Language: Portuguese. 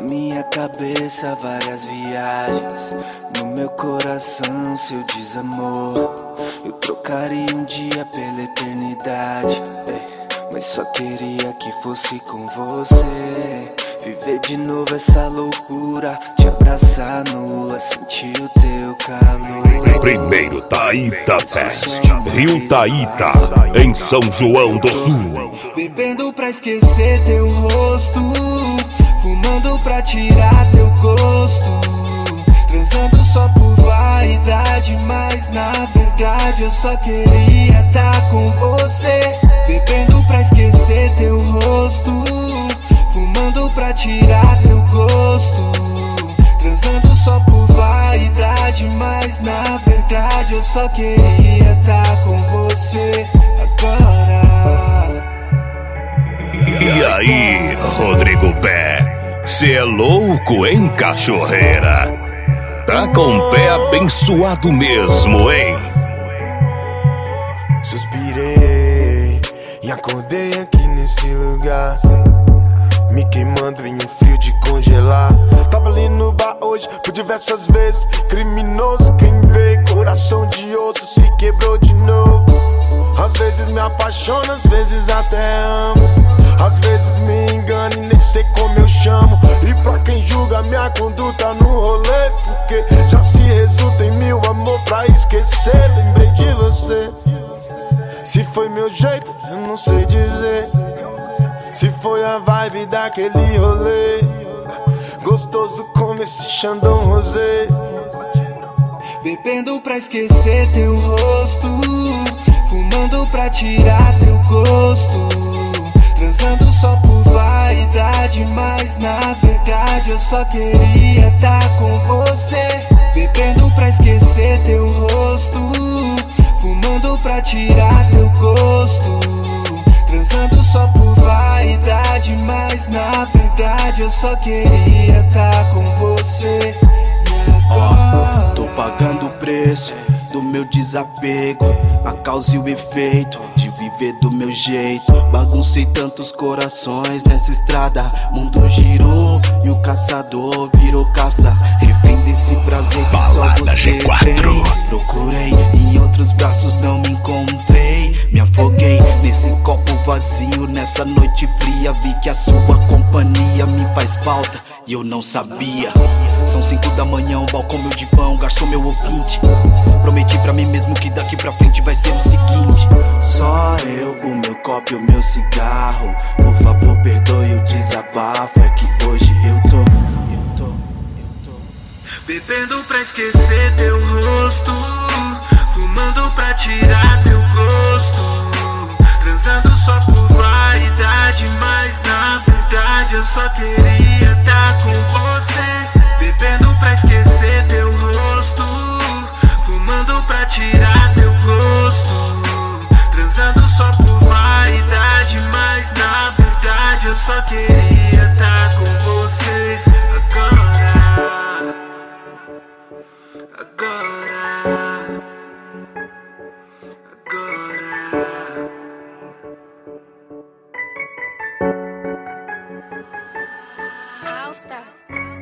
minha cabeça várias viagens, no meu coração seu desamor. Eu trocaria um dia pela eternidade, mas só queria que fosse com você. Viver de novo essa loucura, te abraçar nua, sentir o teu calor. Primeiro Taíta Fest, Rio Taíta, em São João do Sul. Bebendo pra esquecer teu rosto, fumando pra tirar teu gosto, transando só por vaidade, mas na verdade eu só queria estar com você. Bebendo pra esquecer teu rosto, fumando pra tirar teu gosto, transando só por vaidade, mas na verdade eu só queria estar com você agora. E aí, Rodrigo Pé, cê é louco, hein, cachorreira? Tá com o pé abençoado mesmo, hein? Suspirei e acordei aqui nesse lugar, me queimando em um frio de congelar. Tava ali no bar hoje por diversas vezes, criminoso quem vê, coração de osso se quebrou de novo. Às vezes me apaixono, às vezes até amo, às vezes me engano e nem sei como eu chamo. E pra quem julga minha conduta no rolê, porque já se resulta em mil amor pra esquecer. Lembrei de você, se foi meu jeito eu não sei dizer, se foi a vibe daquele rolê, gostoso como esse Xandão Rosé. Bebendo pra esquecer teu rosto, fumando pra tirar teu gosto, transando só por vaidade, mas na verdade eu só queria estar com você. Bebendo pra esquecer teu rosto, fumando pra tirar teu gosto, transando só por vaidade, mas na verdade eu só queria estar com você. Tô pagando o preço do meu desapego, a causa e o efeito de viver do meu jeito. Baguncei tantos corações nessa estrada, mundo girou e o caçador virou caça. Refém desse prazer que só Balada você G4. tem. Procurei em outros braços, não me encontrei. Me afoguei nesse copo vazio, nessa noite fria. Vi que a sua companhia me faz falta e eu não sabia. São 5 da manhã, um balcão meu divã, garçom meu ouvinte. Prometi pra mim mesmo que daqui pra frente vai ser o seguinte: só eu, o meu copo e o meu cigarro. Por favor, perdoe o desabafo, é que hoje eu tô Bebendo pra esquecer teu rosto, fumando pra tirar teu gosto, transando só por vaidade, mas na verdade eu só queria estar com você. Bebendo pra esquecer teu rosto, fumando pra tirar teu gosto, transando só por vaidade, mas na verdade eu só queria estar com você agora. Agora. All Stars.